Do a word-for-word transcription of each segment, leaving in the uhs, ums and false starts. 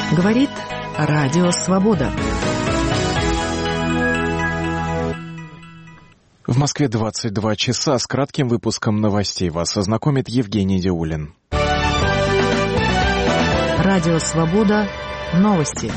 Говорит Радио Свобода. В Москве двадцать два часа. С кратким выпуском новостей вас ознакомит Евгений Деулин. Радио Свобода. Новости.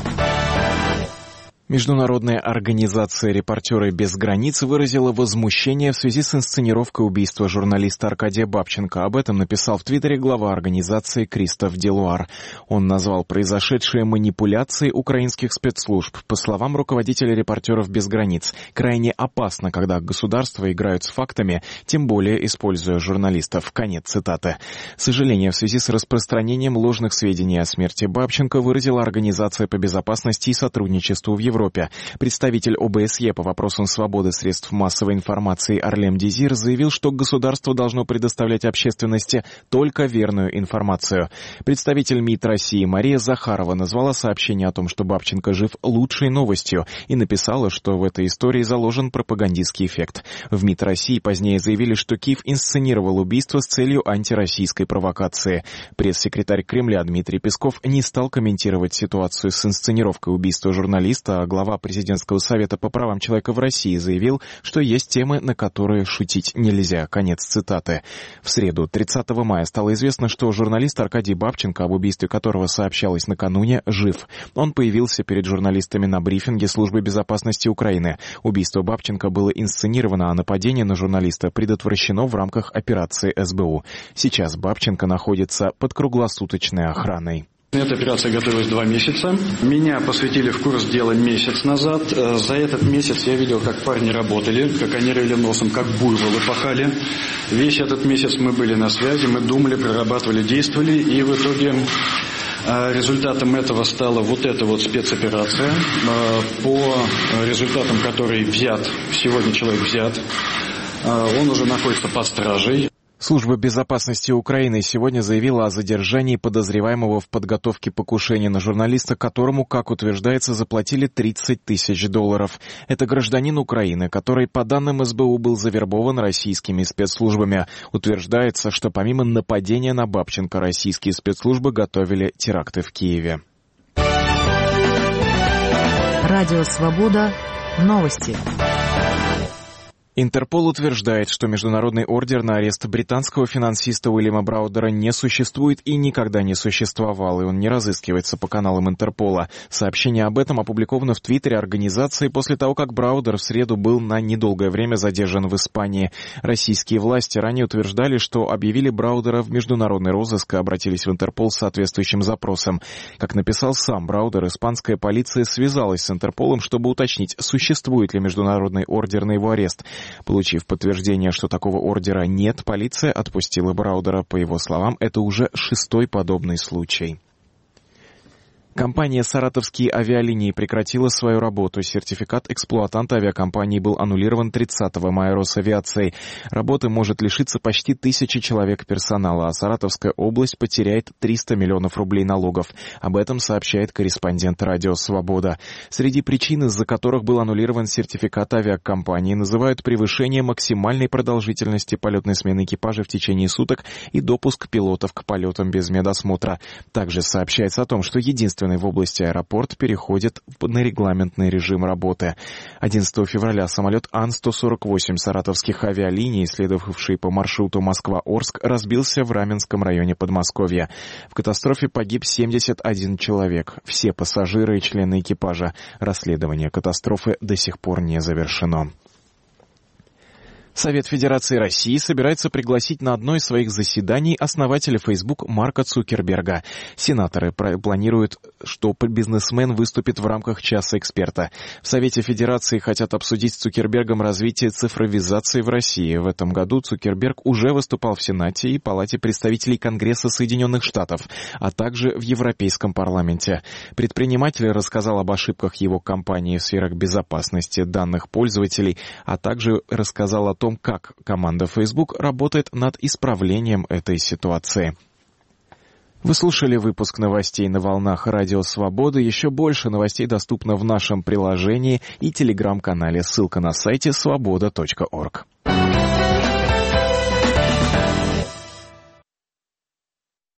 Международная организация «Репортеры без границ» выразила возмущение в связи с инсценировкой убийства журналиста Аркадия Бабченко. Об этом написал в Твиттере глава организации Кристоф Делуар. Он назвал произошедшие манипуляцией украинских спецслужб. По словам руководителя «Репортеров без границ», крайне опасно, когда государства играют с фактами, тем более используя журналистов. Конец цитаты. Сожаление в связи с распространением ложных сведений о смерти Бабченко выразила Организация по безопасности и сотрудничеству в Европе. Европе. Представитель О Бэ Эс Е по вопросам свободы средств массовой информации Арлем Дезир заявил, что государство должно предоставлять общественности только верную информацию. Представитель МИД России Мария Захарова назвала сообщение о том, что Бабченко жив, лучшей новостью и написала, что в этой истории заложен пропагандистский эффект. В МИД России позднее заявили, что Киев инсценировал убийство с целью антироссийской провокации. Пресс-секретарь Кремля Дмитрий Песков не стал комментировать ситуацию с инсценировкой убийства журналиста, а глава президентского совета по правам человека в России заявил, что есть темы, на которые шутить нельзя. Конец цитаты. В среду, тридцатого мая, стало известно, что журналист Аркадий Бабченко, об убийстве которого сообщалось накануне, жив. Он появился перед журналистами на брифинге Службы безопасности Украины. Убийство Бабченко было инсценировано, а нападение на журналиста предотвращено в рамках операции Эс Бэ У. Сейчас Бабченко находится под круглосуточной охраной. Эта операция готовилась два месяца. Меня посвятили в курс дела месяц назад. За этот месяц я видел, как парни работали, как они рыли носом, как буйволы пахали. Весь этот месяц мы были на связи, мы думали, прорабатывали, действовали. И в итоге результатом этого стала вот эта вот спецоперация, по результатам которой взят, сегодня человек взят. Он уже находится под стражей. Служба безопасности Украины сегодня заявила о задержании подозреваемого в подготовке покушения на журналиста, которому, как утверждается, заплатили тридцать тысяч долларов. Это гражданин Украины, который, по данным Эс Бэ У, был завербован российскими спецслужбами. Утверждается, что помимо нападения на Бабченко, российские спецслужбы готовили теракты в Киеве. Радио Свобода. Новости. Интерпол утверждает, что международный ордер на арест британского финансиста Уильяма Браудера не существует и никогда не существовал, и он не разыскивается по каналам Интерпола. Сообщение об этом опубликовано в Твиттере организации после того, как Браудер в среду был на недолгое время задержан в Испании. Российские власти ранее утверждали, что объявили Браудера в международный розыск и обратились в Интерпол с соответствующим запросом. Как написал сам Браудер, испанская полиция связалась с Интерполом, чтобы уточнить, существует ли международный ордер на его арест. Получив подтверждение, что такого ордера нет, полиция отпустила Браудера. По его словам, это уже шестой подобный случай. Компания «Саратовские авиалинии» прекратила свою работу. Сертификат эксплуатанта авиакомпании был аннулирован тридцатого мая Росавиацией. Работы может лишиться почти тысячи человек персонала, а Саратовская область потеряет триста миллионов рублей налогов. Об этом сообщает корреспондент Радио Свобода. Среди причин, из-за которых был аннулирован сертификат авиакомпании, называют превышение максимальной продолжительности полетной смены экипажа в течение суток и допуск пилотов к полетам без медосмотра. Также сообщается о том, что единственное в области аэропорт переходит на регламентный режим работы. одиннадцатого февраля самолет Ан сто сорок восемь саратовских авиалиний, следовавший по маршруту Москва-Орск, разбился в Раменском районе Подмосковья. В катастрофе погиб семьдесят один человек, все пассажиры и члены экипажа. Расследование катастрофы до сих пор не завершено. Совет Федерации России собирается пригласить на одно из своих заседаний основателя Facebook Марка Цукерберга. Сенаторы планируют, что бизнесмен выступит в рамках часа эксперта. В Совете Федерации хотят обсудить с Цукербергом развитие цифровизации в России. В этом году Цукерберг уже выступал в Сенате и Палате представителей Конгресса Соединенных Штатов, а также в Европейском парламенте. Предприниматель рассказал об ошибках его компании в сферах безопасности данных пользователей, а также рассказал о том, как команда Facebook работает над исправлением этой ситуации. Вы слушали выпуск новостей на волнах Радио Свобода. Еще больше новостей доступно в нашем приложении и телеграм-канале. Ссылка на сайте свобода точка орг.